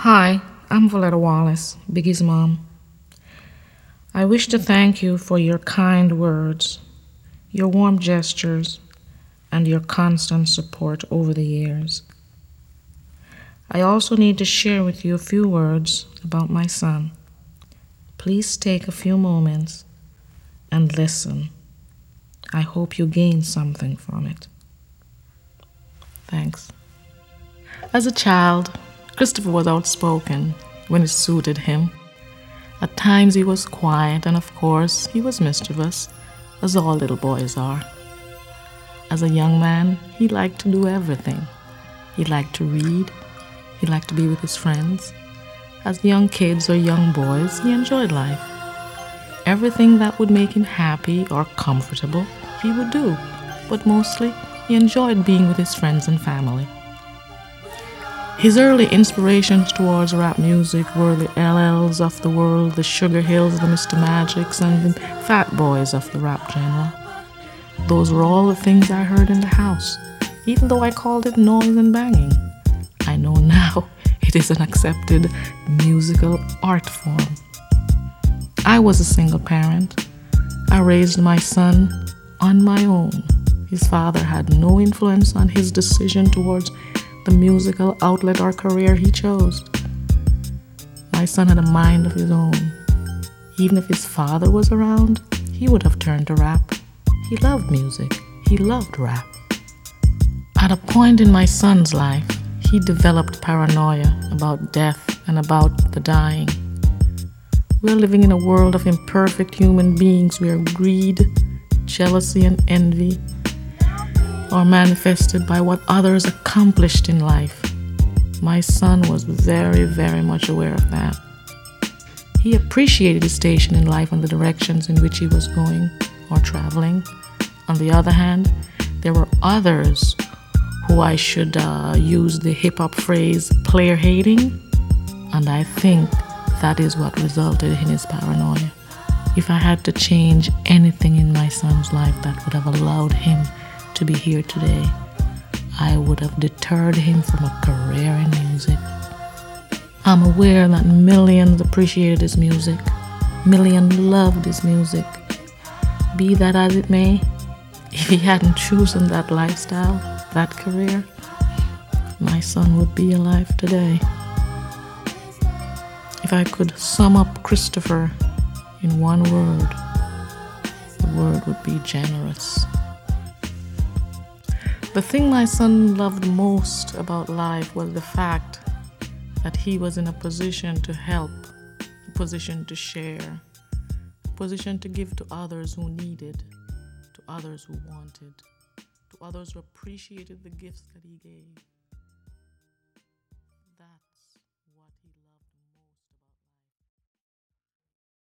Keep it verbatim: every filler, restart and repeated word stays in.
Hi, I'm Valetta Wallace, Biggie's mom. I wish to thank you for your kind words, your warm gestures, and your constant support over the years. I also need to share with you a few words about my son. Please take a few moments and listen. I hope you gain something from it. Thanks. As a child, Christopher was outspoken when it suited him. At times he was quiet, and of course he was mischievous, as all little boys are. As a young man, he liked to do everything. He liked to read. He liked to be with his friends. As young kids or young boys, he enjoyed life. Everything that would make him happy or comfortable, he would do. But mostly, he enjoyed being with his friends and family. His early inspirations towards rap music were the L Ls of the world, the Sugar Hills, the Mister Magics, and the Fat Boys of the rap genre. Those were all the things I heard in the house, even though I called it noise and banging. I know now it is an accepted musical art form. I was a single parent. I raised my son on my own. His father had no influence on his decision towards the musical outlet or career he chose. My son had a mind of his own. Even if his father was around, he would have turned to rap. He loved music. He loved rap. At a point in my son's life, he developed paranoia about death and about the dying. We're living in a world of imperfect human beings where greed, jealousy, and envy are manifested by what others accomplished in life. My son was very, very much aware of that. He appreciated his station in life and the directions in which he was going or traveling. On the other hand, there were others who I should uh, use the hip-hop phrase player hating, and I think that is what resulted in his paranoia. If I had to change anything in my son's life that would have allowed him to be here today, I would have deterred him from a career in music. I'm aware that millions appreciated his music. Millions loved his music. Be that as it may, if he hadn't chosen that lifestyle, that career, my son would be alive today. If I could sum up Christopher in one word, the word would be generous. The thing my son loved most about life was the fact that he was in a position to help, a position to share, a position to give to others who needed, to others who wanted, to others who appreciated the gifts that he gave.